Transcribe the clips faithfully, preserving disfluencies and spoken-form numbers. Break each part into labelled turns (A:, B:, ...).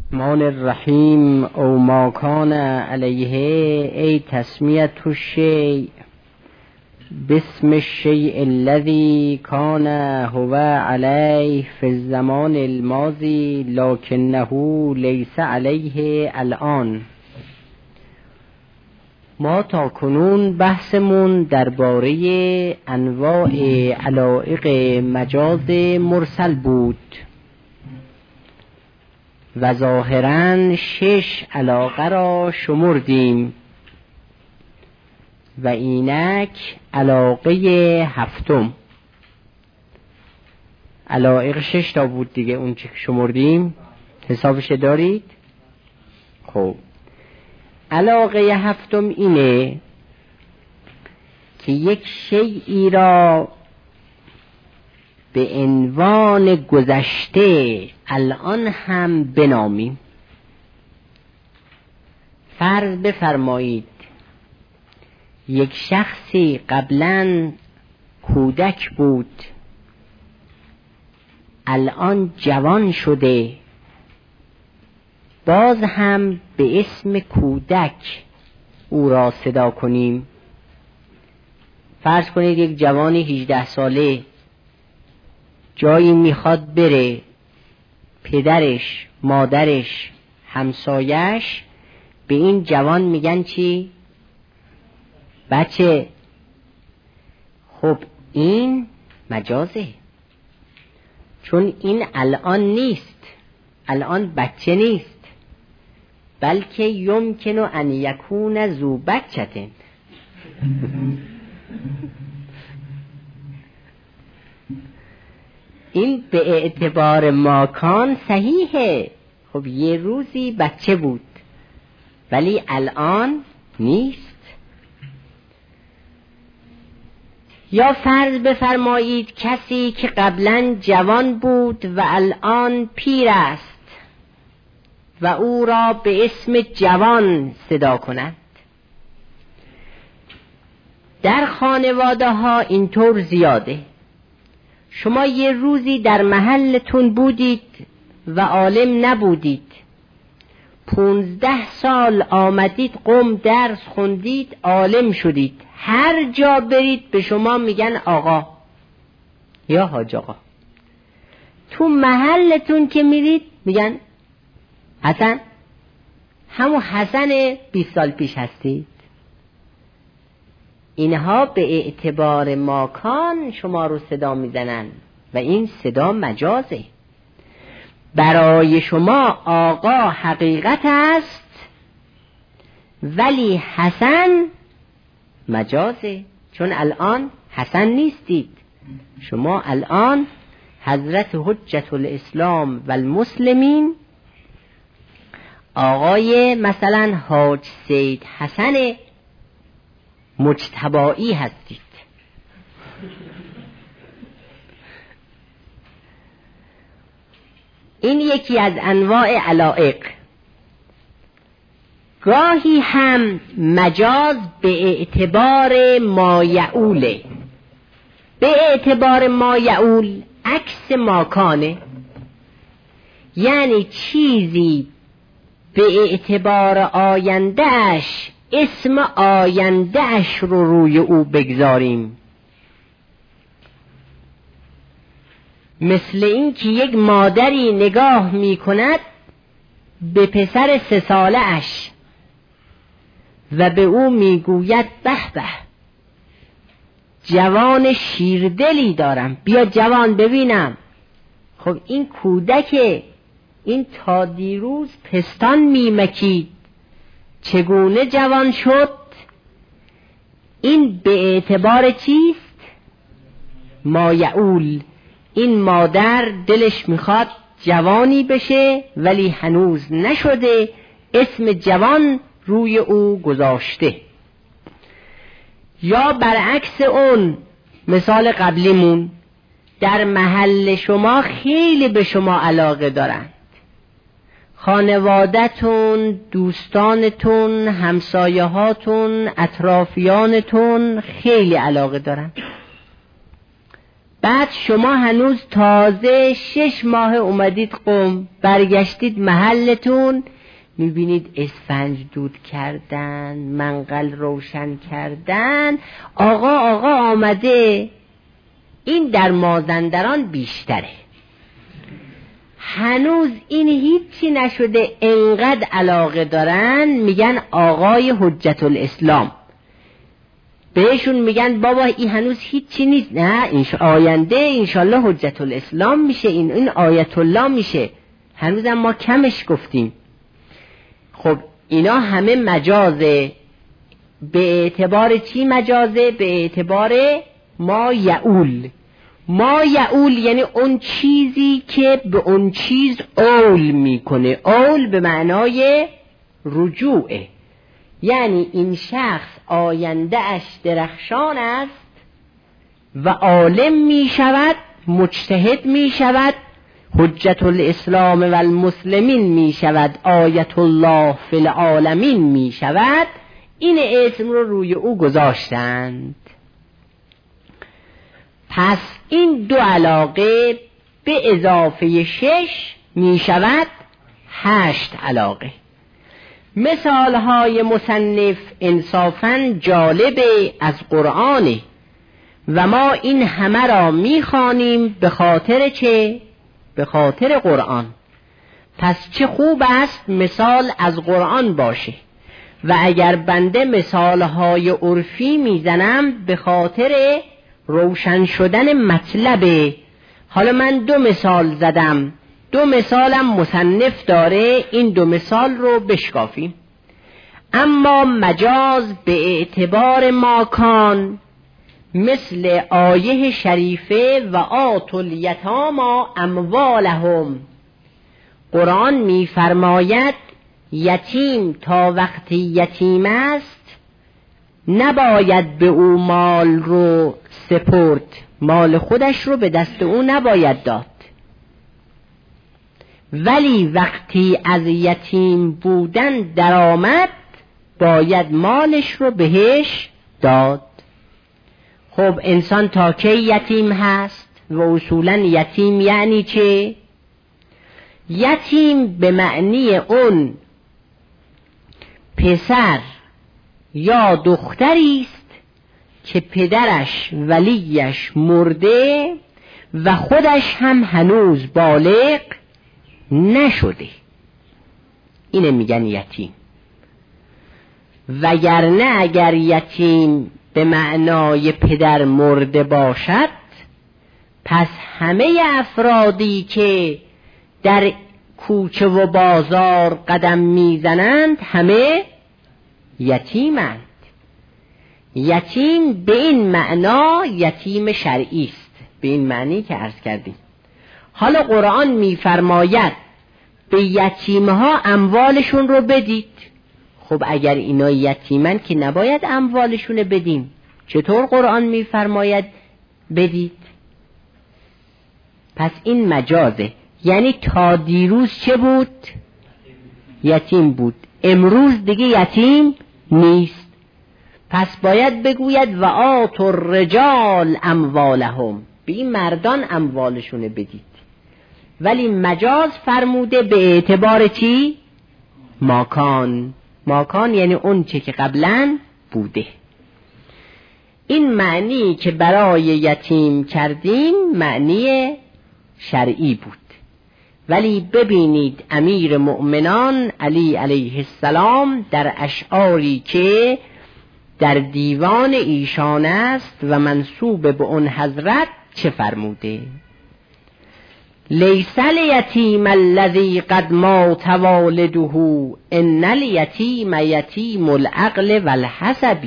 A: الرحمن الرحیم او ما کان علیه ای تسمیت الشیء باسم الشیء الذی کان هو علیه فی الزمان الماضی لکنه لیس علیه الان. ما تا کنون بحثمون درباره انواع علایق مجاز مرسل بود و ظاهراً شش علاقه را شمردیم و اینک علاقه هفتم. علایق شش تا بود دیگه اون چه شمردیم، حسابش دارید؟ خب علاقه هفتم اینه که یک شیئی را به عنوان گذشته الان هم بنامیم. فرض بفرمایید یک شخصی قبلا کودک بود، الان جوان شده، باز هم به اسم کودک او را صدا کنیم. فرض کنید یک جوانی هجده ساله جایی میخواد بره، پدرش، مادرش، همسایش به این جوان میگن چی؟ بچه. خب این مجازه، چون این الان نیست، الان بچه نیست، بلکه یمکن ان یکون ذو بچه. این به اعتبار ماکان صحیحه. خب یه روزی بچه بود ولی الان نیست. یا فرض بفرمایید کسی که قبلا جوان بود و الان پیر است و او را به اسم جوان صدا کند. در خانواده ها اینطور زیاده. شما یه روزی در محلتون بودید و عالم نبودید، پونزده سال آمدید قم درس خوندید، عالم شدید، هر جا برید به شما میگن آقا یا حاج آقا. تو محلتون که میرید میگن حسن، همون حسن بیست سال پیش هستید. اینها به اعتبار ماکان شما رو صدا میزنن و این صدا مجازه. برای شما آقا حقیقت است ولی حسن مجازه، چون الان حسن نیستید. شما الان حضرت حجت الاسلام و المسلمین آقای مثلا حاج سید حسن مجتبایی هستید. این یکی از انواع علایق. گاهی هم مجاز به اعتبار ما یعوله. به اعتبار ما یعول عکس ماکانه، یعنی چیزی به اعتبار آیندهش اسم آیندهش رو روی او بگذاریم. مثل این که یک مادری نگاه می کند به پسر سه ساله اش و به او می گوید به به جوان شیردلی دارم، بیا جوان ببینم. خب این کودک، این تا دیروز پستان می مکید، چگونه جوان شد؟ این به اعتبار چیست؟ ما یعول. این مادر دلش میخواد جوانی بشه ولی هنوز نشده، اسم جوان روی او گذاشته. یا برعکس اون مثال قبلیمون، در محل شما خیلی به شما علاقه دارن، خانوادتون، دوستانتون، همسایه‌هاتون، اطرافیانتون خیلی علاقه دارن. بعد شما هنوز تازه شش ماه اومدید قم، برگشتید محلتون، میبینید اسفنج دود کردن، منقل روشن کردن، آقا آقا آمده. این در مازندران بیشتره. هنوز این هیچی نشده، انقدر علاقه دارن میگن آقای حجت الاسلام. بهشون میگن بابا این هنوز هیچی نیست، نه این آینده انشالله حجت الاسلام میشه، این این آیت الله میشه، هنوزم ما کمش گفتیم. خب اینا همه مجازه. به اعتبار چی مجازه؟ به اعتبار ما یعول. ما یعول یعنی اون چیزی که به اون چیز اول میکنه. اول به معنای رجوعه، یعنی این شخص آینده اش درخشان است و عالم می شود، مجتهد می شود، حجت الاسلام و المسلمین می شود، آیت الله فی العالمین می شود. این اسم رو روی او گذاشتند. پس این دو علاقه به اضافه شش می شود هشت علاقه. مثالهای مصنف انصافاً جالبه از قرآنه و ما این همه را میخوانیم به خاطر چه؟ به خاطر قرآن. پس چه خوب است مثال از قرآن باشه. و اگر بنده مثالهای عرفی میزنم به خاطر روشن شدن مطلبه. حالا من دو مثال زدم، دو مثالم مصنف داره، این دو مثال رو بشکافیم. اما مجاز به اعتبار ماکان مثل آیه شریفه و آتوا الیتامی اموالهم. قرآن می‌فرماید یتیم تا وقتی یتیم است نباید به او مال رو سپرد، مال خودش رو به دست او نباید داد، ولی وقتی از یتیم بودن درآمد باید مالش رو بهش داد. خب انسان تا کی یتیم هست؟ و اصولا یتیم یعنی چه؟ یتیم به معنی اون پسر یا دختری است که پدرش ولیش مرده و خودش هم هنوز بالغ نشده، اینه میگن یتیم. وگرنه اگر یتیم به معنای پدر مرده باشد پس همه افرادی که در کوچه و بازار قدم میزنند همه یتیمند. یتیم به این معنا یتیم شرعی است، به این معنی که عرض کردیم. حالا قرآن میفرماید به یتیمها اموالشون رو بدید. خب اگر اینا یتیمن که نباید اموالشون بدیم، چطور قرآن میفرماید بدید؟ پس این مجازه، یعنی تا دیروز چه بود؟ یتیم بود، امروز دیگه یتیم نیست. پس باید بگوید و آتوا الرجال اموالهم، به این مردان اموالشون بدید. ولی مجاز فرموده به اعتبار چی؟ ماکان. ماکان یعنی اون چه که قبلا بوده. این معنی که برای یتیم کردیم معنی شرعی بود. ولی ببینید امیر مؤمنان علی علیه السلام در اشعاری که در دیوان ایشان است و منسوب به اون حضرت چه فرموده؟ لیس الیتیم الذی قد مات والده ان الیتیم یتیم العقل والحسب.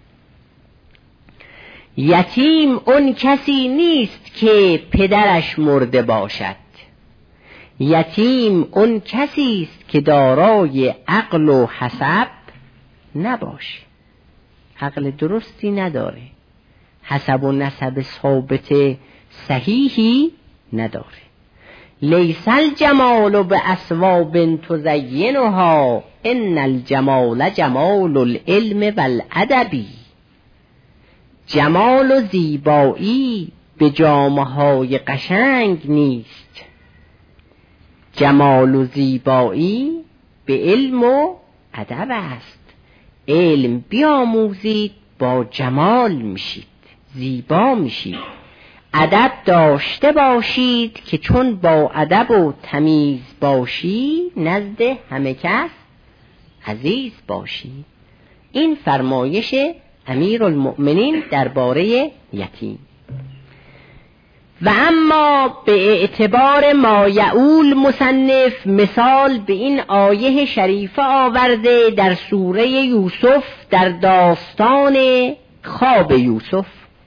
A: یتیم اون کسی نیست که پدرش مرده باشد، یتیم اون کسی است که دارای عقل و حسب نباشه، عقل درستی نداره، حسب و نسب ثابت صحیحی نداره. لیس الجمال باسواب تزینها ان الجمال جمال العلم والادب. جمال و زیبایی به جامه های قشنگ نیست، جمال و زیبایی به علم و ادب است. علم بیاموزید با جمال میشید، زیبا میشید. ادب داشته باشید که چون با ادب و تمیز باشی نزد همه کس عزیز باشی. این فرمایش امیرالمؤمنین درباره یتیم. و اما به اعتبار ما یعول مصنف مثال به این آیه شریفه آورده در سوره یوسف در داستان خواب یوسف.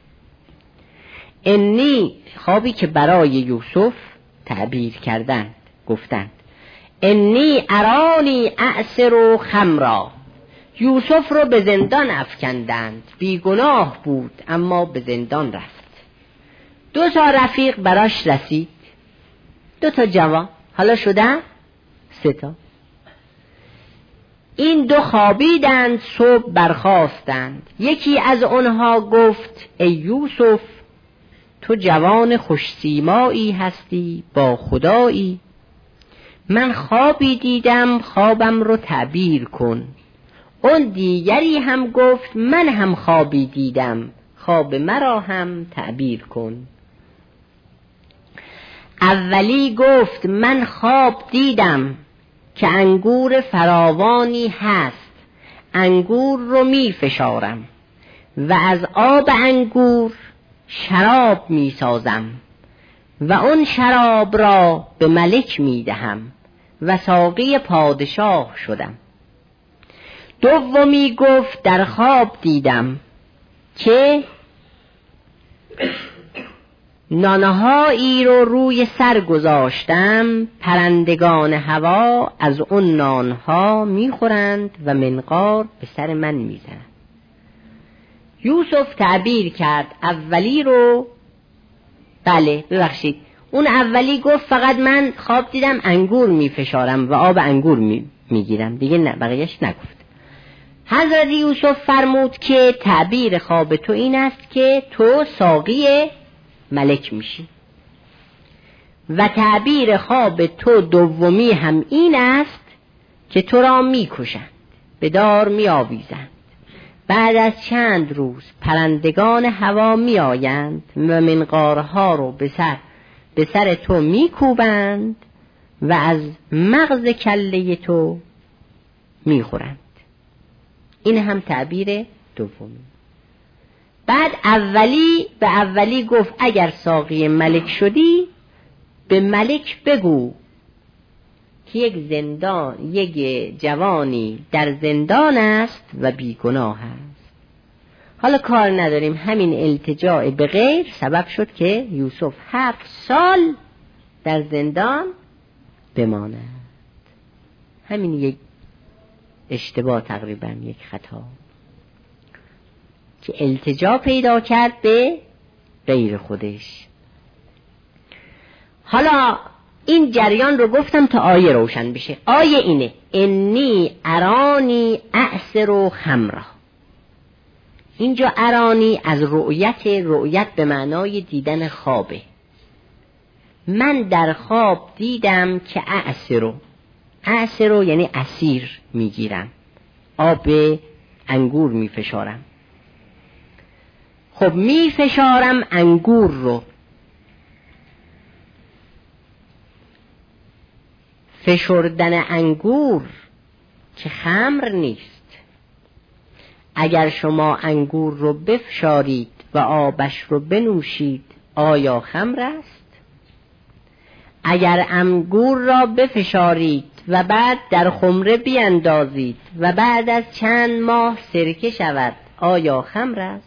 A: انی، خوابی که برای یوسف تعبیر کردند، گفتند انی ارانی اعصر خمرا. یوسف رو به زندان افکندند، بیگناه بود اما به زندان رفت. دو تا رفیق براش رسید، دو تا جوان، حالا شدن سه تا. این دو خوابیدند، صبح برخاستند. یکی از آنها گفت ای یوسف، تو جوان خوش‌سیمایی هستی، با خدایی. من خوابی دیدم، خوابم رو تعبیر کن. اون دیگری هم گفت من هم خوابی دیدم، خواب مرا هم تعبیر کن. اولی گفت من خواب دیدم که انگور فراوانی هست، انگور رو می فشارم و از آب انگور شراب می سازم و اون شراب را به ملک می دهم و ساقی پادشاه شدم. دومی گفت در خواب دیدم که نانهایی رو روی سر گذاشتم، پرندگان هوا از اون نانها میخورند و منقار به سر من میزنند. یوسف تعبیر کرد اولی رو، بله ببخشید، اون اولی گفت فقط من خواب دیدم انگور میفشارم و آب انگور می میگیرم، دیگه نه، بقیهش نگفت. حضرت یوسف فرمود که تعبیر خواب تو این است که تو ساقی ملک میشی و تعبیر خواب تو دومی هم این است که تو را میکشند، به دار میآویزند. بعد از چند روز پرندگان هوا میآیند و منقارها رو به سر به سر تو میکوبند و از مغز کله تو میخورند. این هم تعبیر دومی. بعد اولی به اولی گفت اگر ساقی ملک شدی به ملک بگو که یک زندان یک جوانی در زندان است و بیگناه است. حالا کار نداریم، همین التجاع به غیر سبب شد که یوسف هفت سال در زندان بماند. همین یک اشتباه، تقریبا یک خطا که التجا پیدا کرد به غیر خودش. حالا این جریان رو گفتم تا آیه روشن بشه. آیه اینه انی ارانی اعصر خمرا. اینجا ارانی از رؤیت، رؤیت به معنای دیدن خوابه. من در خواب دیدم که اعصر، اعصر یعنی عصیر میگیرم، آب انگور میفشارم. خب میفشارم انگور رو، فشردن انگور که خمر نیست. اگر شما انگور رو بفشارید و آبش رو بنوشید آیا خمر است؟ اگر انگور را بفشارید و بعد در خمره بیندازید و بعد از چند ماه سرکه شود آیا خمر است؟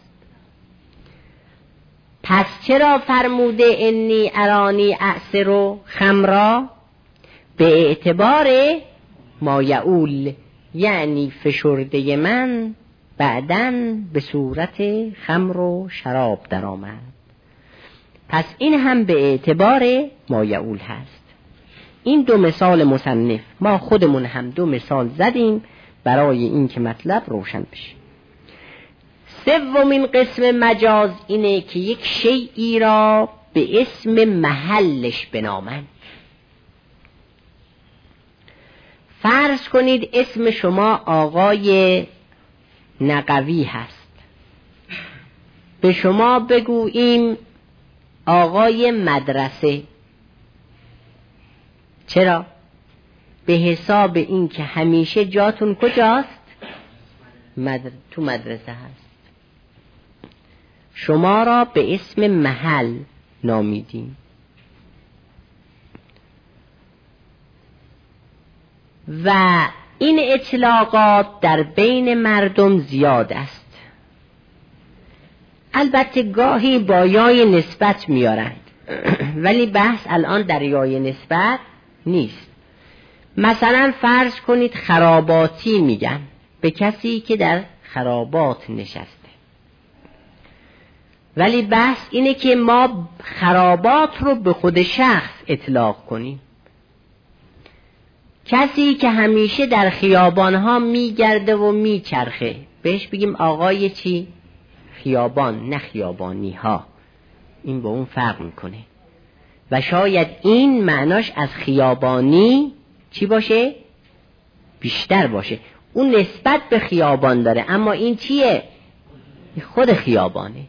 A: پس چرا فرموده انی ارانی اعصر خمرا؟ به اعتبار ما یعول، یعنی فشرده من بعدن به صورت خمر و شراب در آمد. پس این هم به اعتبار ما یعول هست. این دو مثال مصنف، ما خودمون هم دو مثال زدیم برای این که مطلب روشن بشه. سومین قسم مجاز اینه که یک شیئی را به اسم محلش بنامند. فرض کنید اسم شما آقای نقوی هست، به شما بگوییم آقای مدرسه. چرا؟ به حساب این که همیشه جاتون کجاست؟ مدر... تو مدرسه هست. شما را به اسم محل نامیدیم. و این اطلاقات در بین مردم زیاد است. البته گاهی با یای نسبت میارند ولی بحث الان در یای نسبت نیست. مثلا فرض کنید خراباتی میگن به کسی که در خرابات نشسته، ولی بحث اینه که ما خرابات رو به خود شخص اطلاق کنیم. کسی که همیشه در خیابانها میگرده و میچرخه بهش بگیم آقای چی؟ خیابان، نه خیابانی ها. این با اون فرق میکنه و شاید این معناش از خیابانی چی باشه؟ بیشتر باشه. اون نسبت به خیابان داره اما این چیه؟ خود خیابانه.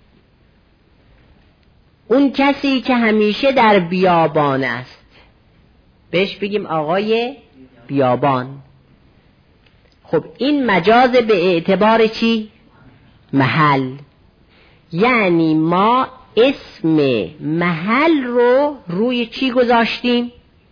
A: اون کسی که همیشه در بیابان است بهش بگیم آقای بیابان. خب این مجاز به اعتبار چی؟ محل. یعنی ما اسم محل رو روی چی گذاشتیم؟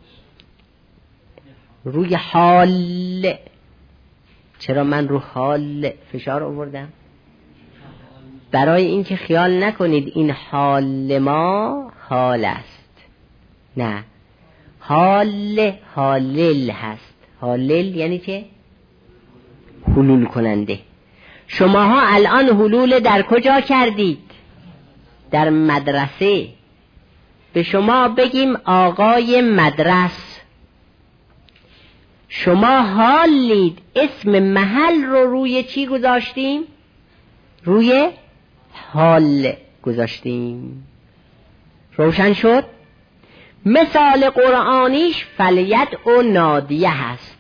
A: روی حال. چرا من رو حال فشار آوردم؟ برای اینکه خیال نکنید این حال ما حال است. نه، حال حالل هست. حالل یعنی چه؟ حلول کننده. شماها الان حلول در کجا کردید؟ در مدرسه. به شما بگیم آقای مدرس، شما حالید اسم محل رو روی چی گذاشتیم؟ روی حال گذاشتیم. روشن شد؟ مثال قرآنیش فلیدع و نادیه هست.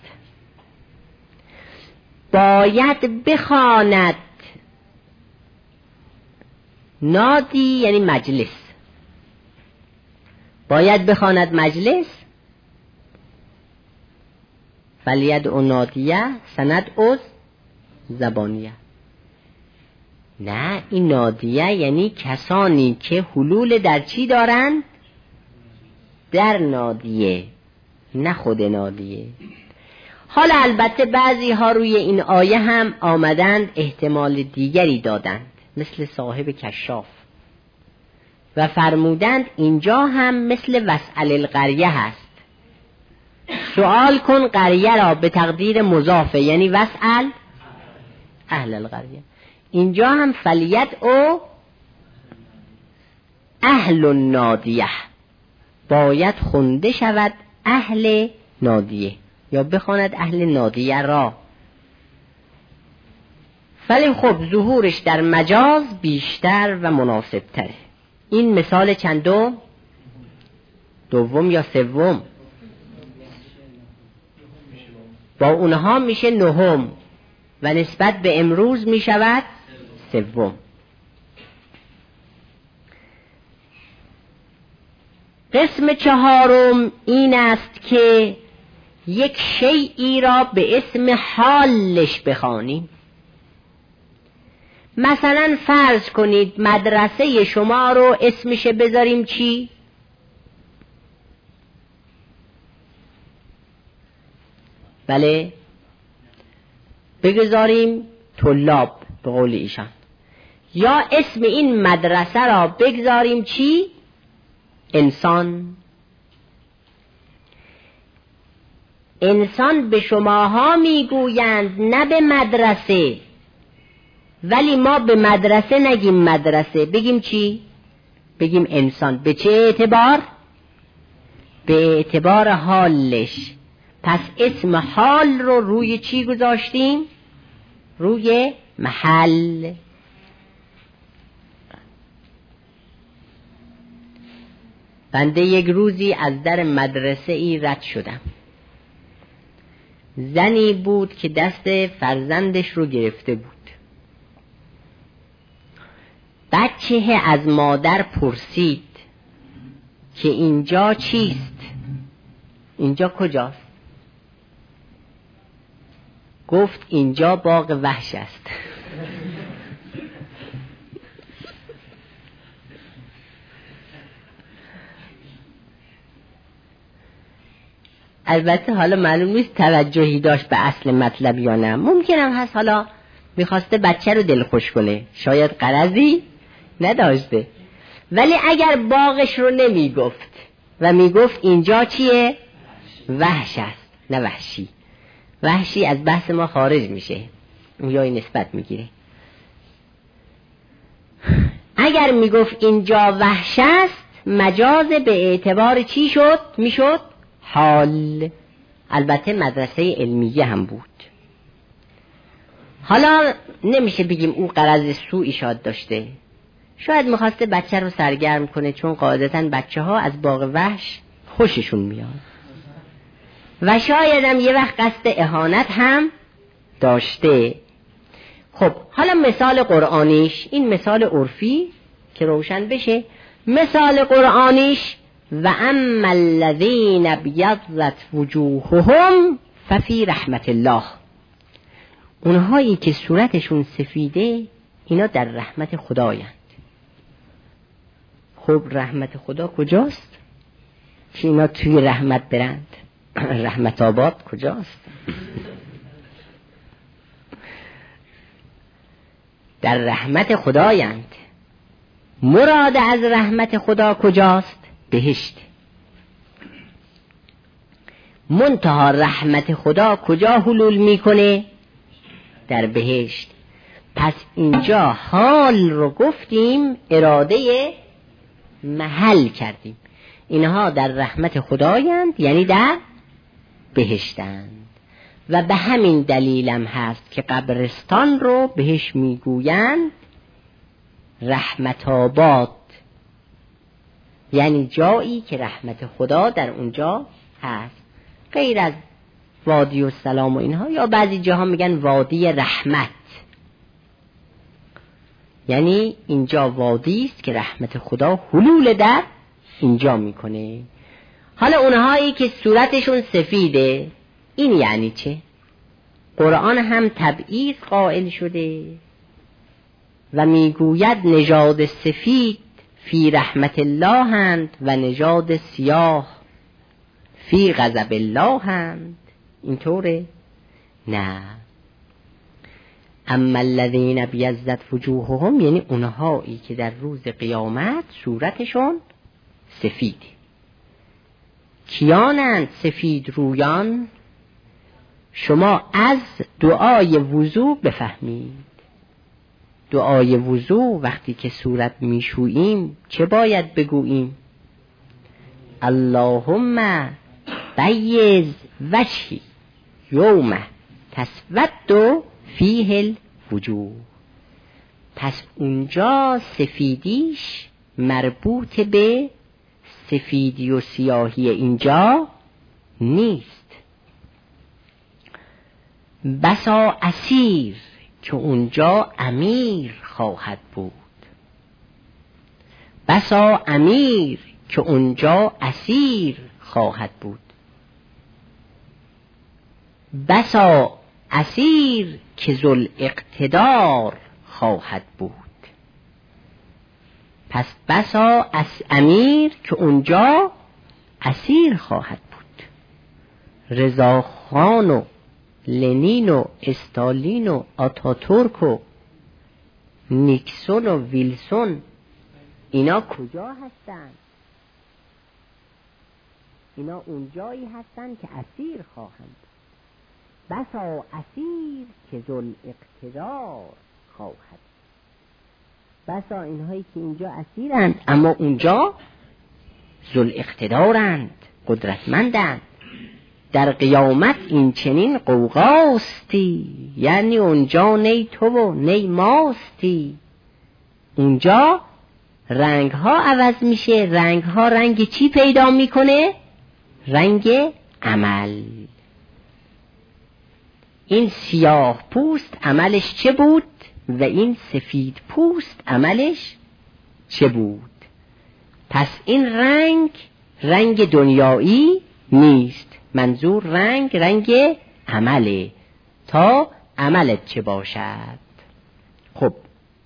A: باید بخواند. نادی یعنی مجلس. باید بخواند مجلس. فلیدع و نادیه سندع زبانیه. نه، این نادیه یعنی کسانی که حلول در چی دارند؟ در نادیه، نه خود نادیه. حالا البته بعضی ها روی این آیه هم آمدند احتمال دیگری دادند، مثل صاحب کشاف، و فرمودند اینجا هم مثل وسأل القریه هست. سوال کن قریه را به تقدیر مضافه، یعنی وسأل اهل القریه. اینجا هم فلیدع اهل النادیه، باید خونده شود اهل نادیه، یا بخواند اهل نادیه را. ولی خب ظهورش در مجاز بیشتر و مناسب تره. این مثال چندم؟ دوم یا سوم؟ با اونها میشه نهم و نسبت به امروز میشود سوم. قسم چهارم این است که یک شیئی را به اسم حالش بخوانیم. مثلا فرض کنید مدرسه شما رو اسمش بذاریم چی؟ بله، بگذاریم طلاب به قول ایشان. یا اسم این مدرسه را بگذاریم چی؟ انسان. انسان به شماها میگویند نه به مدرسه، ولی ما به مدرسه نگیم مدرسه، بگیم چی؟ بگیم انسان. به چه اعتبار؟ به اعتبار حالش. پس اسم حال رو روی چی گذاشتیم؟ روی محل. بنده یک روزی از در مدرسه ای رد شدم. زنی بود که دست فرزندش رو گرفته بود. بچه از مادر پرسید که اینجا چیست؟ اینجا کجاست؟ گفت اینجا باغ وحش است. البته حالا معلوم نیست توجهی داشت به اصل مطلب یا نه. ممکنم هست حالا میخواسته بچه رو دلخوش کنه، شاید غرضی نداشته. ولی اگر باغش رو نمیگفت و میگفت اینجا چیه؟ وحش است، نه وحشی. وحشی از بحث ما خارج میشه، یا این نسبت میگیره. اگر میگفت اینجا وحش است، مجاز به اعتبار چی شد؟ میشد حال. البته مدرسه علمیه هم بود. حالا نمیشه بگیم او غرض سوء ایشاد داشته، شاید میخواسته بچه رو سرگرم کنه، چون قاعدتاً بچه ها از باغ وحش خوششون میاد و شاید هم یه وقت قصد اهانت هم داشته. خب حالا مثال قرآنیش، این مثال عرفی که روشن بشه، مثال قرآنیش و اما الذین بیضت وجوههم ففی رحمت الله، اونهایی که صورتشون سفیده اینا در رحمت خدایند. خب رحمت خدا کجاست که اینا توی رحمت برند؟ رحمت آباد کجاست؟ در رحمت خدایند. مراد از رحمت خدا کجاست؟ بهشت. منتها رحمت خدا کجا حلول میکنه؟ در بهشت. پس اینجا حال رو گفتیم، اراده محل کردیم. اینها در رحمت خدایند، یعنی در بهشتند. و به همین دلیلم هست که قبرستان رو بهش میگویند رحمت آباد، یعنی جایی که رحمت خدا در اونجا هست، غیر از وادی السلام و اینها، یا بعضی جاها میگن وادی رحمت، یعنی اینجا وادی است که رحمت خدا حلول در اینجا میکنه. حالا اونهایی که صورتشون سفیده، این یعنی چه؟ قرآن هم تبعیض قائل شده و میگوید نژاد سفید فی رحمت الله هند و نژاد سیاه فی غضب الله هند. اینطوره؟ نه. اما الذین بیضت وجوههم، یعنی اونهایی که در روز قیامت صورتشون سفیده. کیانند سفید رویان؟ شما از دعای وضو بفهمید. دعای وضو وقتی که صورت میشوییم چه باید بگوییم؟ اللهم بیض وجهی یوم تسود فیه الوجوه. پس اونجا سفیدیش مربوط به سفیدی و سیاهی اینجا نیست. بسا اسیر که اونجا امیر خواهد بود، بسا امیر که اونجا اسیر خواهد بود، بسا اسیر که ذل اقتدار خواهد بود. پس بسا اس امیر که اونجا اسیر خواهد بود. رضاخان و لنین و استالین و آتاتورک و نیکسون و ویلسون اینا کجا هستند؟ اینا اونجایی هستند که اسیر خواهند. بسا اسیر که ذل اقتدار خواهد. بسا اینهایی که اینجا اسیرند اما اونجا ذل اقتدارند، قدرتمندند. در قیامت این چنین قوقاستی، یعنی اونجا نی تو و نی ماستی، اونجا رنگ ها عوض میشه. رنگ ها رنگ چی پیدا میکنه؟ رنگ عمل. این سیاه پوست عملش چه بود و این سفید پوست عملش چه بود؟ پس این رنگ رنگ دنیایی نیست. منظور رنگ رنگ عمله، تا عملت چه باشد. خب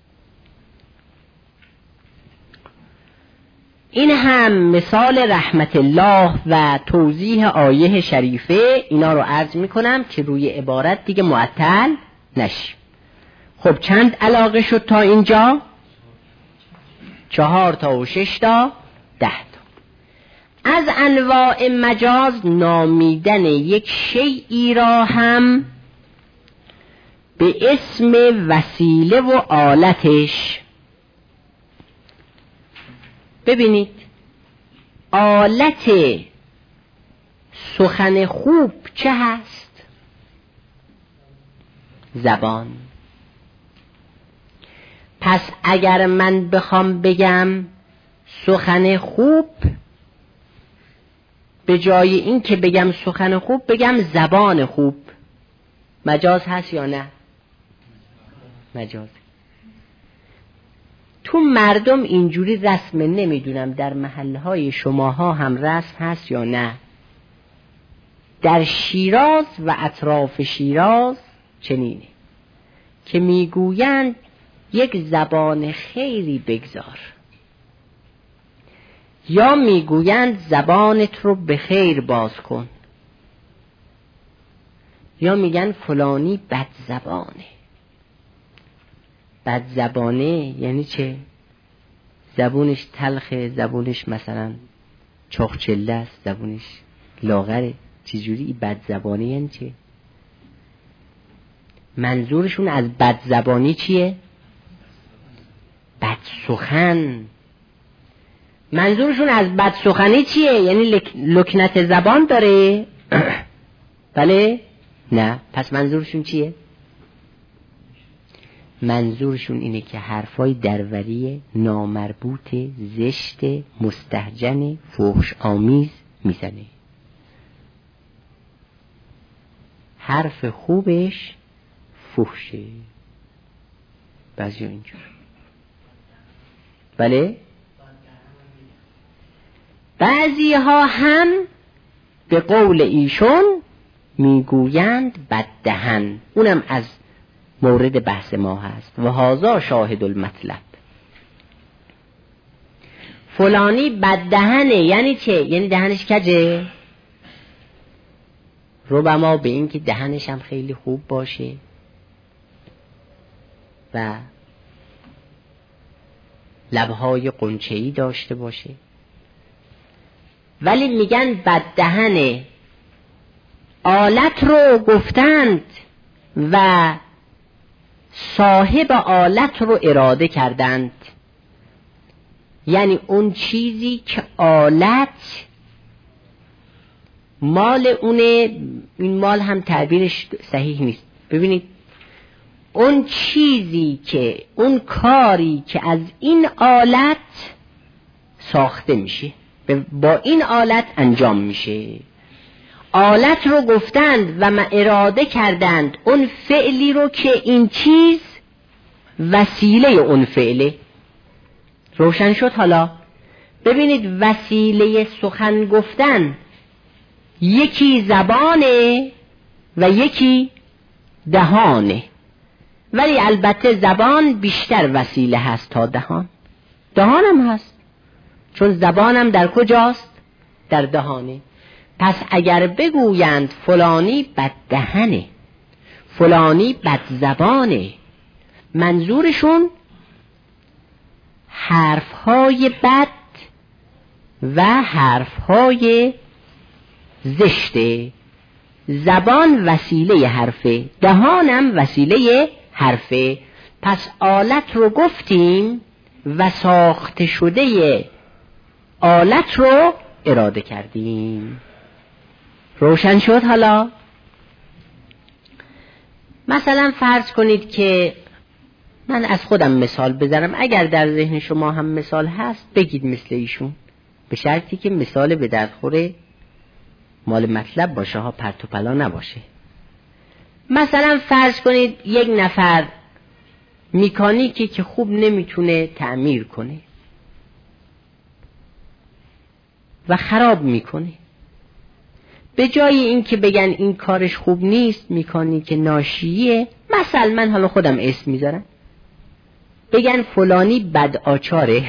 A: این هم مثال رحمت الله و توضیح آیه شریفه. اینا رو عرض میکنم که روی عبارت دیگه معطل نشیم. خب چند علاقه شد تا اینجا؟ چهار تا و شش تا ده تا. از انواع مجاز نامیدن یک شیئی را هم به اسم وسیله و آلتش. ببینید آلت سخن خوب چه هست؟ زبان. پس اگر من بخوام بگم سخن خوب، به جای این که بگم سخن خوب بگم زبان خوب، مجاز هست یا نه؟ مجاز. تو مردم اینجوری رسمه، نمیدونم در محلهای شماها هم رسم هست یا نه. در شیراز و اطراف شیراز چنینه که میگویند یک زبان خیری بگذار، یا میگویند زبانت رو به خیر باز کن، یا میگن فلانی بد زبانه. بد زبانه یعنی چه؟ زبونش تلخه، زبونش مثلا چاخچله است، زبونش لاغره. چجوری بد زبانه یعنی چه؟ منظورشون از بد زبانی چیه؟ بد سخن. منظورشون از بد سخنی چیه؟ یعنی لک... لکنت زبان داره؟ بله؟ نه. پس منظورشون چیه؟ منظورشون اینه که حرفای دروری، نامربوط، زشت، مستهجن، فحش آمیز میزنه. حرف خوبش فحشه. بعضی اینجور. بله؟ بعضی ها هم به قول ایشون میگویند بددهن. اونم از مورد بحث ما هست. و هذا شاهد المطلب. فلانی بددهنه یعنی چه؟ یعنی دهنش کجه؟ ربما به این که دهنش هم خیلی خوب باشه و لبهای قنچه‌ای داشته باشه، ولی میگن بددهنه. آلت رو گفتند و صاحب آلت رو اراده کردند. یعنی اون چیزی که آلت مال اونه، این مال هم تعبیرش صحیح نیست. ببینید اون چیزی که، اون کاری که از این آلت ساخته میشه با این آلت انجام میشه. آلت رو گفتند و ما اراده کردند اون فعلی رو که این چیز وسیله اون فعله. روشن شد؟ حالا ببینید وسیله سخن گفتن یکی زبانه و یکی دهانه، ولی البته زبان بیشتر وسیله هست تا دهان. دهانم هست، چون زبانم در کجاست؟ در دهانه. پس اگر بگویند فلانی بد دهنه، فلانی بد زبانه، منظورشون حرفهای بد و حرفهای زشته. زبان وسیله حرفه، دهانم وسیله حرفه. پس آلت رو گفتیم و ساخته شده آلت رو اراده کردیم. روشن شد؟ حالا مثلا فرض کنید که من از خودم مثال بزنم، اگر در ذهن شما هم مثال هست بگید مثل ایشون، به شرطی که مثال به درد خوره مال مطلب باشه ها، پرت و پلا نباشه. مثلا فرض کنید یک نفر مکانیکی که خوب نمیتونه تعمیر کنه و خراب میکنه، به جای این که بگن این کارش خوب نیست، مکانیک ناشیه، مثلا من حالا خودم اسم میذارم، بگن فلانی بد آچاره.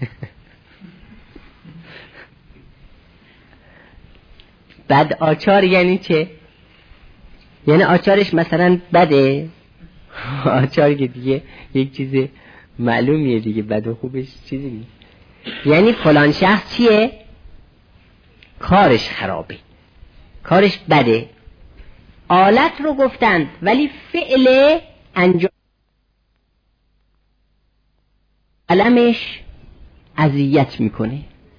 A: بد آچار یعنی چه؟ یعنی آچارش مثلا بده. آچار که دیگه یک چیز معلومیه دیگه، بد و خوبش چیزی نیست. یعنی فلان شخص چیه؟ کارش خرابه، کارش بده. آلت رو گفتند ولی فعل انجام قلمش اذیت میکنه،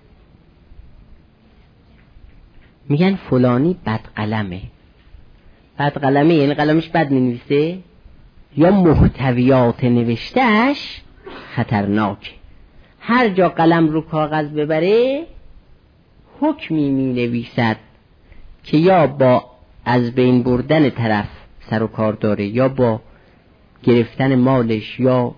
A: میگن فلانی بد قلمه. بد قلمه یعنی قلمش بد مینویسه یا محتویات نوشتهش خطرناکه. هر جا قلم رو کاغذ ببره حکمی می نویسد که یا با از بین بردن طرف سر و کار داره، یا با گرفتن مالش، یا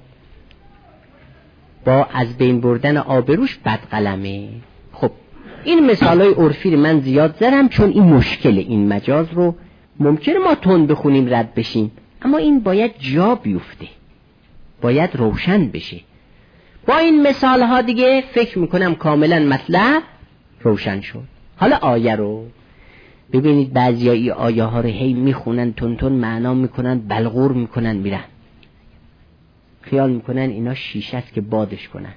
A: با از بین بردن آبروش بد قلمه. خب این مثالای عرفی من زیاد زدم چون این مشکل این مجاز رو ممکنه ما تون بخونیم رد بشیم، اما این باید جا بیفته، باید روشن بشه. با این مثال ها دیگه فکر میکنم کاملا مطلب روشن شد. حالا آیه رو ببینید، بعضی آیه ها رو هی میخونن، تون تون معنا میکنن، بلغور میکنن، میرن خیال میکنن اینا شیشه است که بادش کنن.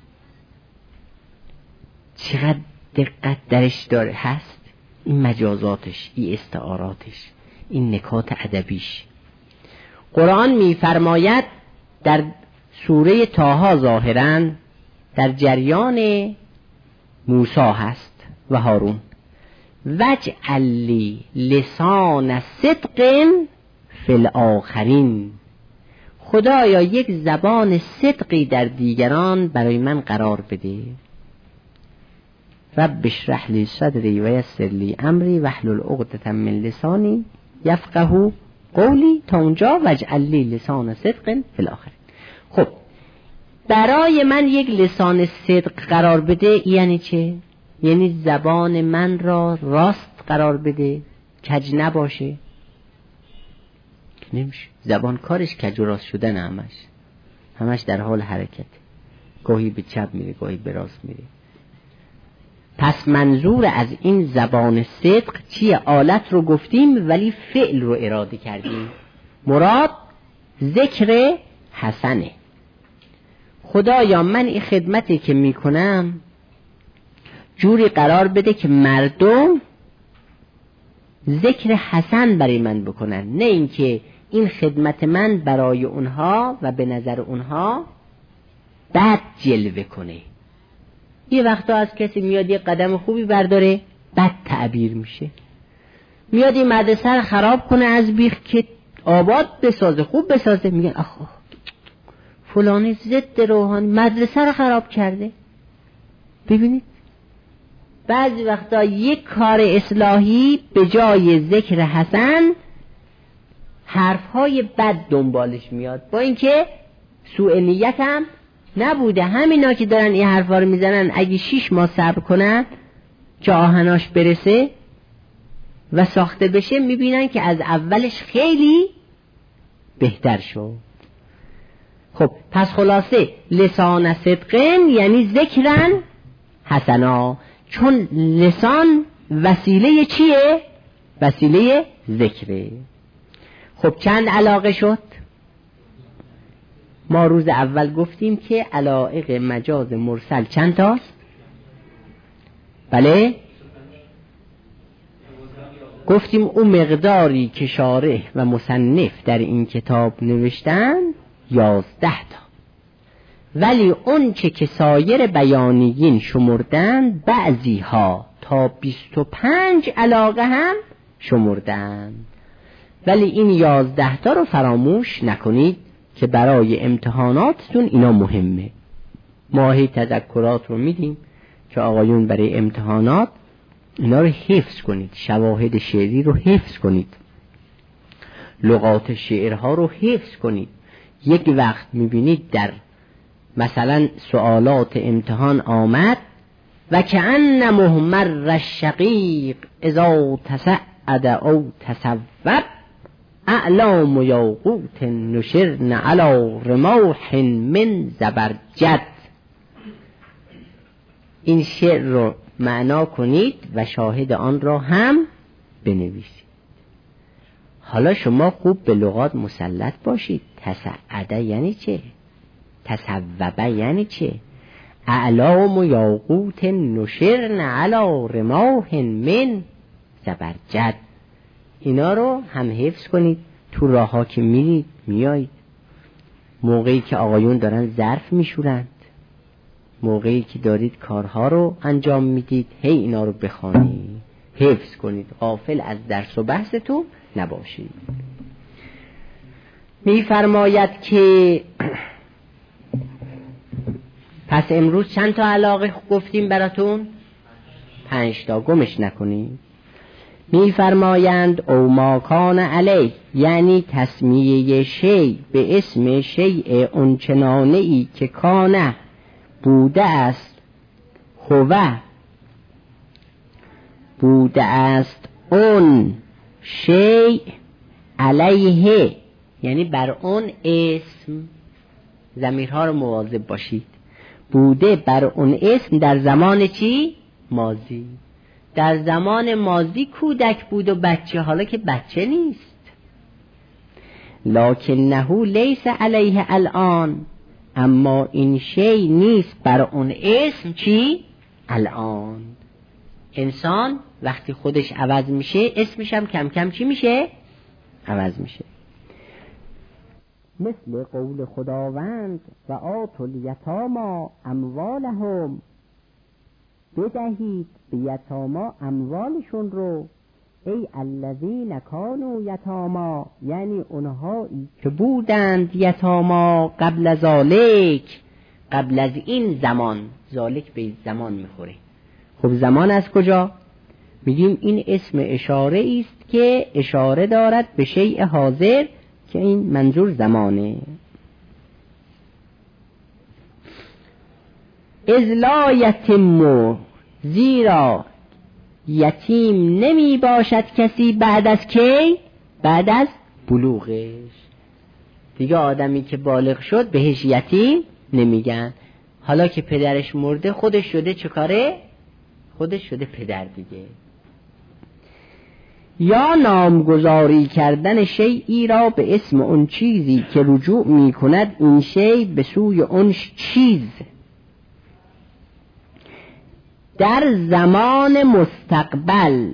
A: چقدر دقت درش داره هست این مجازاتش، این استعاراتش، این نکات ادبیش. قرآن میفرماید در سوره طه ظاهراً در جریان موسی هست و هارون، وجعل لی لسان صدق فی الاخرین، خدایا یک زبان صدقی در دیگران برای من قرار بده. رب اشرح لی صدری و یسر لی امری واحلل عقدة من لسانی یفقهوا قولی، تا اونجا وجعل لی لسان صدق فی الاخرین. خب برای من یک لسان صدق قرار بده یعنی چه؟ یعنی زبان من را راست قرار بده، کج نباشه. نمیشه، زبان کارش کج و راست شدن، همش همش در حال حرکت، گاهی به چپ میره گاهی به راست میره. پس منظور از این زبان صدق چیه؟ آلت رو گفتیم ولی فعل رو اراده کردیم. مراد ذکر حسنه. خدایا من این خدمتی که میکنم جوری قرار بده که مردم ذکر حسن برای من بکنن، نه اینکه این خدمت من برای اونها و به نظر اونها بد جلوه کنه. یه وقتا از کسی میاد یه قدم خوبی برداره بد تعبیر میشه، میاد این مدرسه رو خراب کنه از بیخ که آباد بسازه، خوب بسازه، میگن آخ فلانی ضد روحانی مدرسه رو خراب کرده. ببینید بعضی وقتا یک کار اصلاحی به جای ذکر حسن حرفهای بد دنبالش میاد، با اینکه سوء نیت هم نبوده. همینا که دارن این حرفا رو میزنن اگه شیش ماه صبر کنن که آهناش برسه و ساخته بشه، میبینن که از اولش خیلی بهتر شد. خب پس خلاصه لسان صدقن یعنی ذکرن حسنا، چون لسان وسیله چیه؟ وسیله ذکره. خب چند علاقه شد؟ ما روز اول گفتیم که علائق مجاز مرسل چند تاست؟ بله؟ گفتیم اون مقداری که شارح و مصنف در این کتاب نوشتن یازده تا، ولی اون چه که سایر بیانیین شمردن بعضی ها تا بیست و پنج علاقه هم شمردن، ولی این یازده تا رو فراموش نکنید که برای امتحاناتتون اینا مهمه. ما هی تذکرات رو میدیم که آقایون برای امتحانات اینا رو حفظ کنید، شواهد شعری رو حفظ کنید، لغات شعرها رو حفظ کنید. یک وقت میبینید در مثلا سوالات امتحان آمد و کأن مهمر الشقیق اذا تسعد او تصوب اعلام یاقوت نشرن علی رماح من زبرجد. این شعر رو معنا کنید و شاهد آن را هم بنویسید. حالا شما خوب به لغات مسلط باشید. تسعده یعنی چه؟ تصوبه یعنی چه؟ اعلام یاقوت نشرن علی رماح من زبرجد. اینا رو هم حفظ کنید. تو راه ها که میرید میایید، موقعی که آقایون دارن ظرف میشورند، موقعی که دارید کارها رو انجام میدید، هی اینا رو بخوانید، حفظ کنید، غافل از درس و بحثتون نباشید. میفرماید که پس امروز چند تا علاقه گفتیم براتون؟ پنج تا، گمش نکنید. میفرمایند او ما کان علی، یعنی تسمیه شی به اسم شیء اونچنانه ای که کانه بوده است، هوه بوده است اون شیء علیه، یعنی بر اون اسم. ضمیرها رو مواظب باشید. بوده بر اون اسم در زمان چی؟ ماضی. در زمان ماضی کودک بود و بچه، حالا که بچه نیست. لکنه لیس علیه الان، اما این شی نیست بر اون اسم چی؟ الان. انسان وقتی خودش عوض میشه اسمش هم کم کم چی میشه؟ عوض میشه. مثل قول خداوند و آتوا الیتامی اموالهم، بدهید به یتاما اموالشون رو. ای الذین کانوا یتاما، یعنی اونهایی که بودند یتاما قبل ذالک، قبل از این زمان. ذالک به زمان میخوره. خب زمان از کجا؟ میگیم این اسم اشاره است که اشاره دارد به شیء حاضر، که این منظور زمانه. اذ لا یتم، زیرا یتیم نمی باشد کسی بعد از کی؟ بعد از بلوغش. دیگه آدمی که بالغ شد بهش یتیم نمیگن. حالا که پدرش مرده خودش شده چه کاره؟ خودش شده پدر دیگه. یا نامگذاری کردن شیئی را به اسم اون چیزی که رجوع می کند این شی به سوی اون چیز در زمان مستقبل.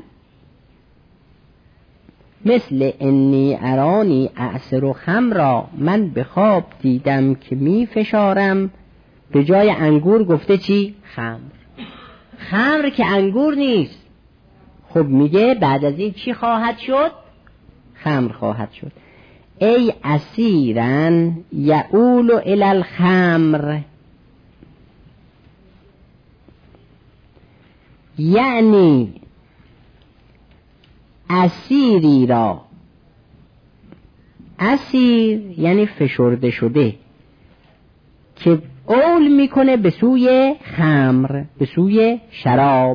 A: مثل انی ارانی اعصر خمرا، من به خواب دیدم که می فشارم. به جای انگور گفته چی؟ خمر. خمر که انگور نیست. خب میگه بعد از این چی خواهد شد؟ خمر خواهد شد. ای اسیرن یعول الی الخمر، یعنی اسیری را، اسیر یعنی فشرده شده، که اول میکنه به سوی خمر، به سوی شراب.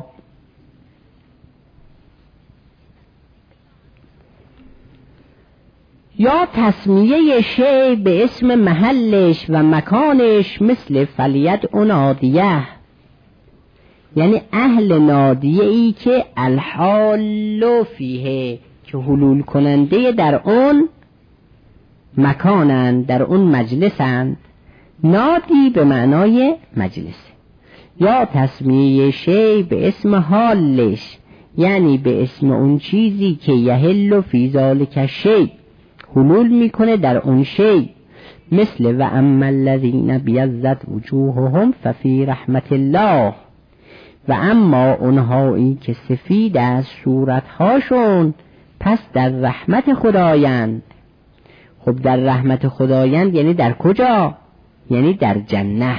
A: یا تسمیه شی به اسم محلش و مکانش، مثل فلیت و نادیه، یعنی اهل نادیه ای که الحال فیه، که حلول کننده در اون مکانند، در اون مجلسند. نادی به معنای مجلس. یا تسمیه شی به اسم حالش، یعنی به اسم اون چیزی که یحل فی ذالک شی، حلول میکنه در اون شی. مثل و اما الذین بیضت وجوههم ففی رحمت الله، و اما اونهایی که سفید از صورتهاشون پس در رحمت خدایند. خب در رحمت خداوند یعنی در کجا؟ یعنی در جنه.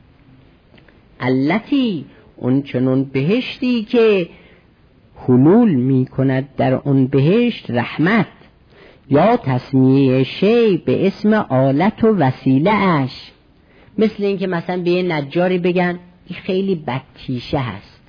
A: التی، اون چنون بهشتی که حلول می کند در اون بهشت رحمت، یا تسمیه شی به اسم آلت و وسیله اش، مثل این که مثلا به یه نجاری بگن این خیلی بدتیشه هست.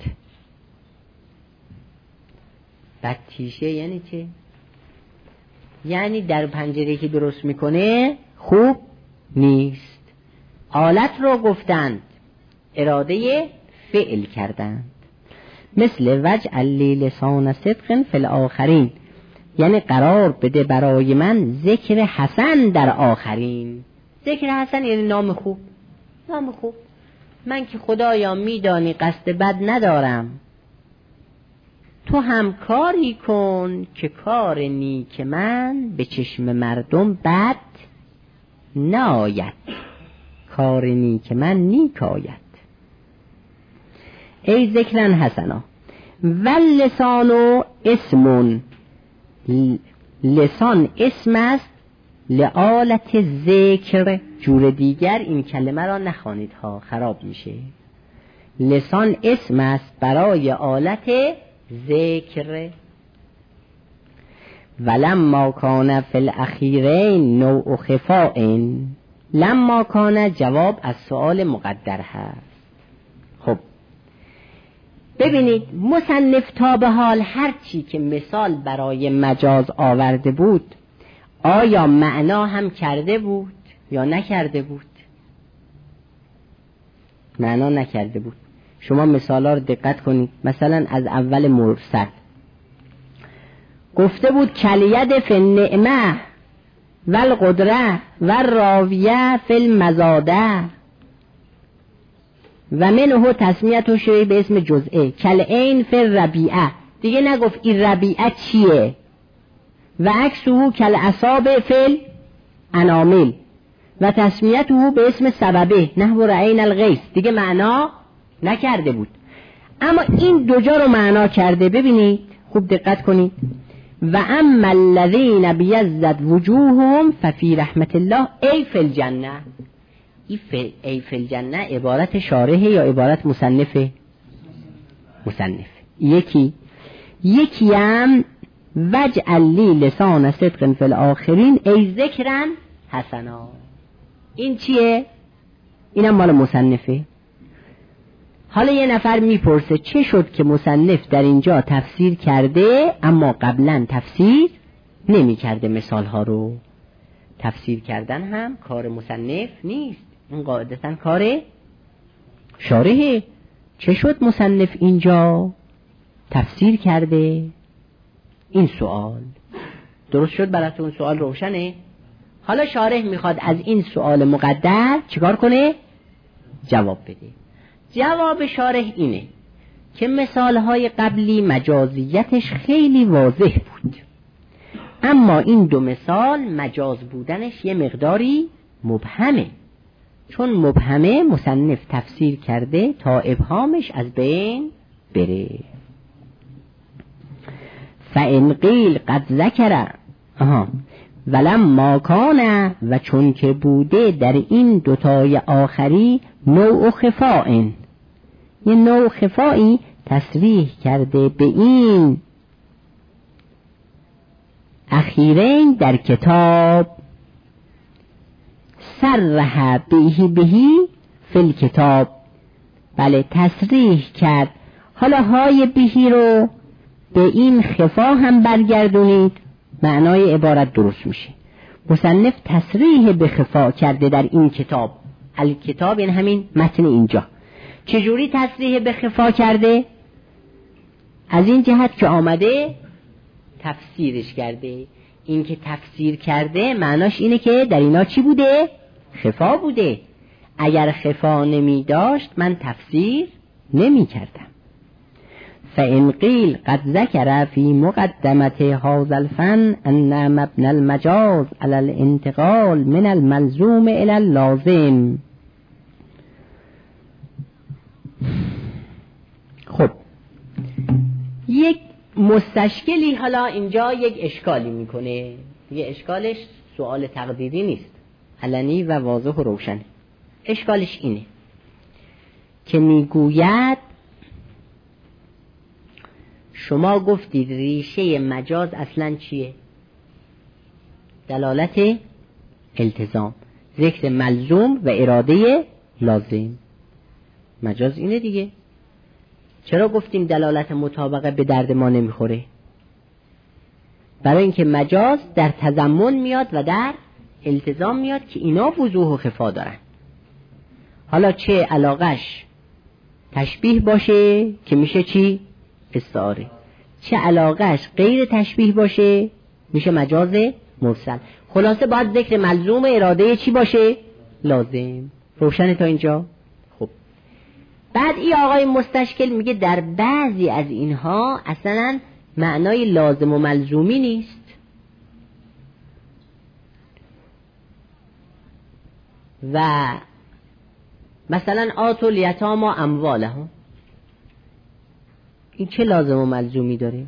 A: بدتیشه یعنی چه؟ یعنی در پنجره که درست میکنه خوب نیست. آلت رو گفتند، اراده فعل کردند. مثل وجعل لی لسان صدق فی الاخرین، یعنی قرار بده برای من ذکر حسن در آخرین. ذکر حسن یعنی نام خوب. نام خوب. من که خدایا میدانی قصد بد ندارم، تو هم کاری کن که کار نیک من به چشم مردم بد ناید، کار نیک من نیک آید. ای ذکرن حسنا. واللسان اسمون، لسان اسم است لآلت ذکر. جور دیگر این کلمه را نخوانید ها، خراب میشه. لسان اسم است برای آلت ذکر. ولما کان فی الاخیرین نوع خفاء، لما کان جواب از سؤال مقدر هست. خب ببینید مصنف تا به حال هر چی که مثال برای مجاز آورده بود آیا معنا هم کرده بود یا نکرده بود؟ معنا نکرده بود. شما مثالا رو دقت کنید. مثلا از اول مرسل گفته بود کلید فی النعمه والقدره والراویه فی المزاده و منه تسمیت و شوی به اسم جزئه کلعین فی الربیعه. دیگه نگفت این ربیعه چیه. و عکسه کالعصاب فی الانامل و تسمیته به اسم سببه نحو رعین الغیث. دیگه معنا نکرده بود. اما این دو جا رو معنا کرده. ببینید خوب دقت کنید. و اما الذین بیضت وجوههم ففی رحمت الله ای فی الجنه. ای فی الجنه عبارت شارحه یا عبارت مصنفه؟ مصنف. یکی یکی هم وجعل لی لسان صدق فی الاخرین ای ذکرن حسنا. این چیه؟ اینم مال مصنفه. حالا یه نفر میپرسه چه شد که مصنف در اینجا تفسیر کرده اما قبلا تفسیر نمی کرده مثال ها رو؟ تفسیر کردن هم کار مصنف نیست، این قاعدتا کار شارحه. چه شد مصنف اینجا تفسیر کرده؟ این سوال درست شد براتون؟ سوال روشنه؟ حالا شارح میخواد از این سوال مقدر چیکار کنه؟ جواب بده. جواب شارح اینه که مثالهای قبلی مجازیتش خیلی واضح بود، اما این دو مثال مجاز بودنش یه مقداری مبهمه. چون مبهمه مصنف تفسیر کرده تا ابهامش از بین بره. فإن قیل قد ذکر آها ولما کان، و چون که بوده در این دوتای آخری نوع خفاء، یه نوع خفایی تصریح کرده به این اخیرین در کتاب. صرح بهی بهی فی الکتاب، بله تصریح کرد. حالا های بهی رو به این خفا هم برگردونید، معنای عبارت درست میشه. مصنف تصریح به خفا کرده در این کتاب. الکتاب این همین متن اینجا. چجوری تصریح به خفا کرده؟ از این جهت که آمده تفسیرش کرده. این که تفسیر کرده معناش اینه که در اینا چی بوده؟ خفا بوده. اگر خفا نمی داشت من تفسیر نمی کردم. فإن قیل قد ذکر فی مقدمت هذا الفن ان مبنى المجاز على الانتقال من الملزوم الى اللازم. خب یک مستشکلی حالا اینجا یک اشکالی میکنه. یه اشکالش سوال تقدیری نیست، علنی و واضح و روشن. اشکالش اینه که میگوید شما گفتید ریشه مجاز اصلا چیه؟ دلالت التزام، ذکر ملزوم و اراده لازم. مجاز اینه دیگه. چرا گفتیم دلالت مطابقه به درد ما نمیخوره؟ برای اینکه مجاز در تضمن میاد و در التزام میاد که اینا وضوح و خفا دارن. حالا چه علاقش تشبیه باشه که میشه چی؟ استعاره. چه علاقش غیر تشبیه باشه میشه مجاز مرسل. خلاصه باید ذکر ملزوم اراده چی باشه؟ لازم. روشنه تا اینجا؟ خب بعد این آقای مستشکل میگه در بعضی از اینها اصلا معنای لازم و ملزومی نیست و مثلا آتوا الیتامی اموالهم، این چه لازم و ملزومی داره؟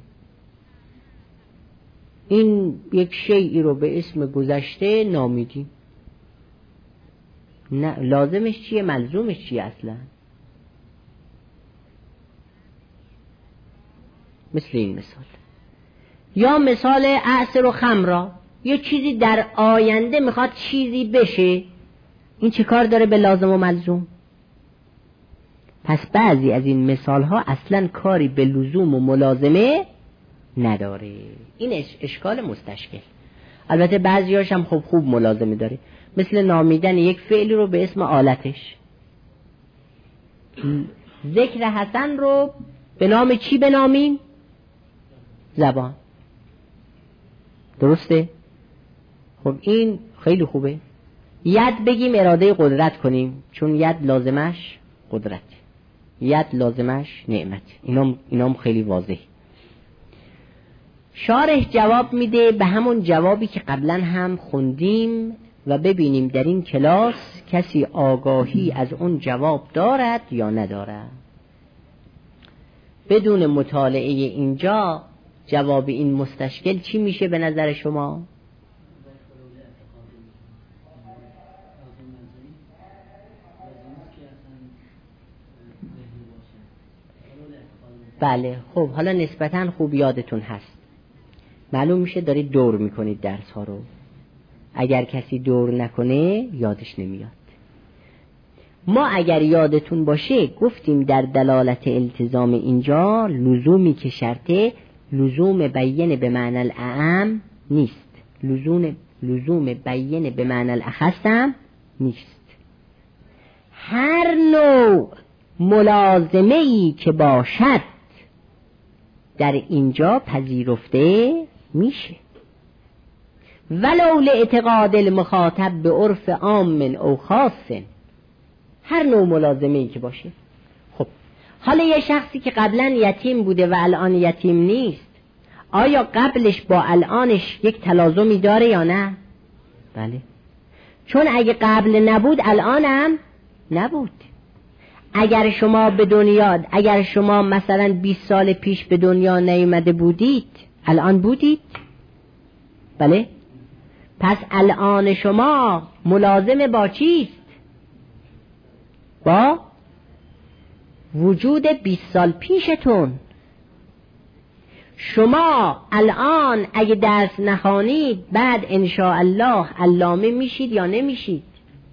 A: این یک شیئی رو به اسم گذشته نامیدیم، نه لازمش چیه ملزومش چیه اصلا؟ مثل این مثال. یا مثال عصر و خمرا، یه چیزی در آینده میخواد چیزی بشه، این چه کار داره به لازم و ملزوم؟ پس بعضی از این مثال ها اصلا کاری به لزوم و ملازمه نداره. این اشکال مستشکل. البته بعضی هاش هم خوب خوب ملازمه داره، مثل نامیدن یک فعلی رو به اسم آلتش. ذکر حسن رو به نام چی بنامیم؟ زبان. درسته؟ خب این خیلی خوبه. ید بگیم اراده قدرت کنیم، چون ید لازمش قدرت، ید لازمش نعمت. اینام اینام خیلی واضح. شارح جواب میده به همون جوابی که قبلا هم خوندیم و ببینیم در این کلاس کسی آگاهی از اون جواب دارد یا ندارد. بدون مطالعه اینجا جواب این مستشکل چی میشه به نظر شما؟ بله. خب حالا نسبتاً خوب یادتون هست، معلوم میشه دارید دور میکنید درس ها رو. اگر کسی دور نکنه یادش نمیاد. ما اگر یادتون باشه گفتیم در دلالت التزام اینجا لزومی که شرطه لزوم بیان به معنی الاعم نیست، لزوم لزوم بیان به معنی الاخص هم نیست. هر نوع ملازمه‌ای که باشد در اینجا پذیرفته میشه، ولو لاعتقاد المخاطب به عرف عام او خاص. هر نوع ملازمه‌ای که باشه. خب حالا یه شخصی که قبلا یتیم بوده و الان یتیم نیست، آیا قبلش با الانش یک تلازمی داره یا نه؟ بله. چون اگه قبل نبود الانم نبود. اگر شما به دنیا اگر شما مثلا بیست سال پیش به دنیا نیامده بودید الان بودید؟ بله. پس الان شما ملازم با چیست؟ با وجود بیست سال پیشتون. شما الان اگه درس نخوانید بعد انشاءالله علامه میشید یا نمیشید؟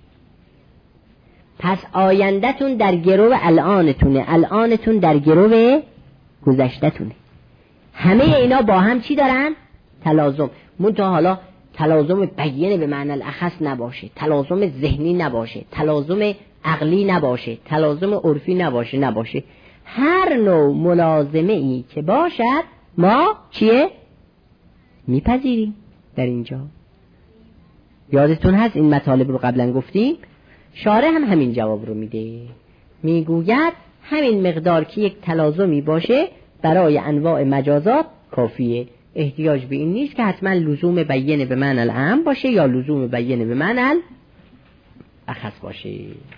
A: پس آیندهتون در گرو الانتونه، الانتون در گرو گذشتهتونه. همه اینا با هم چی دارن؟ تلازم. منتها حالا تلازم بیان به معنی الاخص نباشه، تلازم ذهنی نباشه، تلازم عقلی نباشه، تلازم عرفی نباشه نباشه هر نوع ملازمه ای که باشد ما چیه؟ میپذیریم در اینجا. یادتون هست این مطالب رو قبلا گفتیم. شارح هم همین جواب رو میده، میگوید همین مقدار که یک تلازمی باشه برای انواع مجازات کافیه، احتیاج به این نیست که حتما لزوم بیان به معنی العام باشه یا لزوم بیان به معنی الاخص باشه.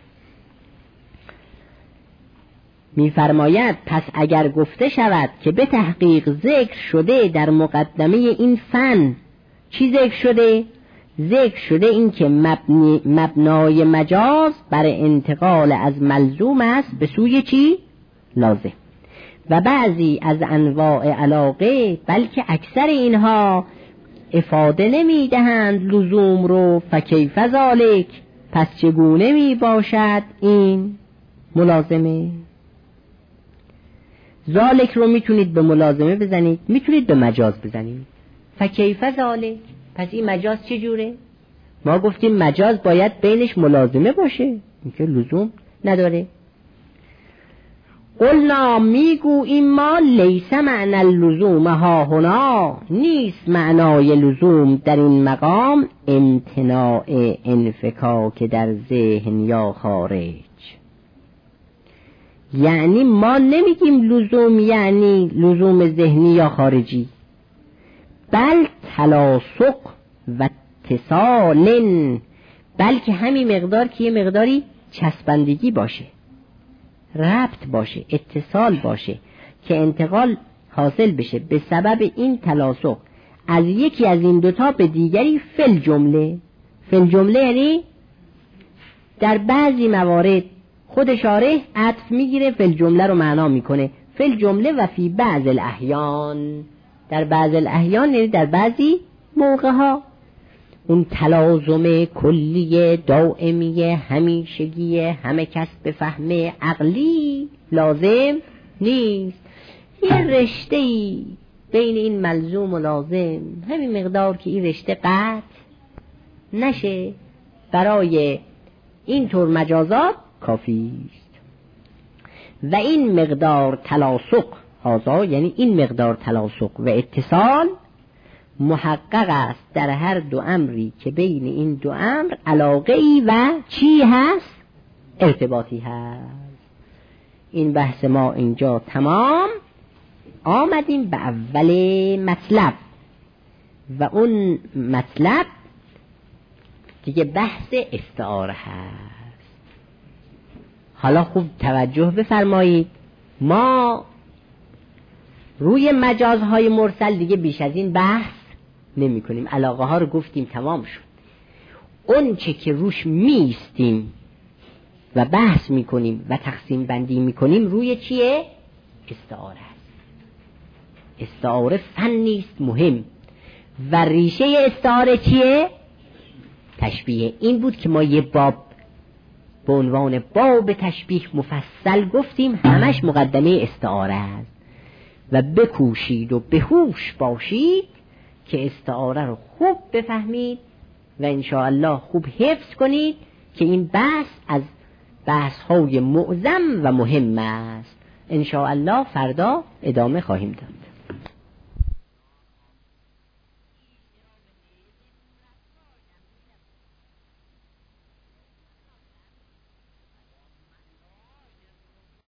A: میفرماید پس اگر گفته شود که به تحقیق ذکر شده در مقدمه این فن، چی ذکر شده؟ ذکر شده این که مبنی مبنای مجاز بر انتقال از ملزوم است به سوی چی؟ لازم. و بعضی از انواع علاقه بلکه اکثر اینها افاده نمی دهند لزوم رو، فکیف ذالک، پس چگونه می باشد این ملازمه؟ ذالک رو میتونید به ملازمه بزنید، میتونید به مجاز بزنید. فکیف ذالک، پس این مجاز چه جوره؟ ما گفتیم مجاز باید بینش ملازمه باشه، این که لزوم نداره. قلنا میگوییم ما لیس معنی اللزوم ها هنا، نیست معنای لزوم در این مقام امتناع انفکاک در ذهن یا خارج. یعنی ما نمیگیم لزوم یعنی لزوم ذهنی یا خارجی، بل تلاصق و اتصال، بلکه همین مقدار که یه مقداری چسبندگی باشه، ربط باشه، اتصال باشه، که انتقال حاصل بشه به سبب این تلاصق از یکی از این دوتا به دیگری. فل جمله، فل جمله یعنی در بعضی موارد خود شارح عطف میگیره، فل جمله رو معنا میکنه. فل جمله و فی بعض الاحیان، در بعض الاحیان یعنی در بعضی موقع ها. اون تلازم کلی دائمی همیشگی همه کس به فهم عقلی لازم نیست. یه رشته‌ای بین این ملزوم و لازم، همین مقدار که این رشته قطع نشه، برای این طور مجازات کافی است. و این مقدار تلاصق هذا، یعنی این مقدار تلاصق و اتصال محقق است در هر دو امری که بین این دو امر علاقه‌ای و چی هست؟ ارتباطی هست. این بحث ما اینجا تمام. آمدیم به اول مطلب و اون مطلب دیگه بحث استعاره هست. حالا خوب توجه بفرمایید، ما روی مجازهای مرسل دیگه بیش از این بحث نمی کنیم. علاقه ها رو گفتیم تمام شد. اون چه که روش میستیم و بحث میکنیم و تقسیم بندی میکنیم روی چیه؟ استعاره است. استعاره فنی است مهم. و ریشه استعاره چیه؟ تشبیه. این بود که ما یه باب به عنوان باب تشبیه مفصل گفتیم، همش مقدمه استعاره است. و بکوشید و به هوش باشید که استعاره رو خوب بفهمید و انشاءالله خوب حفظ کنید که این بحث از بحث های معظم و مهم است. انشاءالله فردا ادامه خواهیم داد.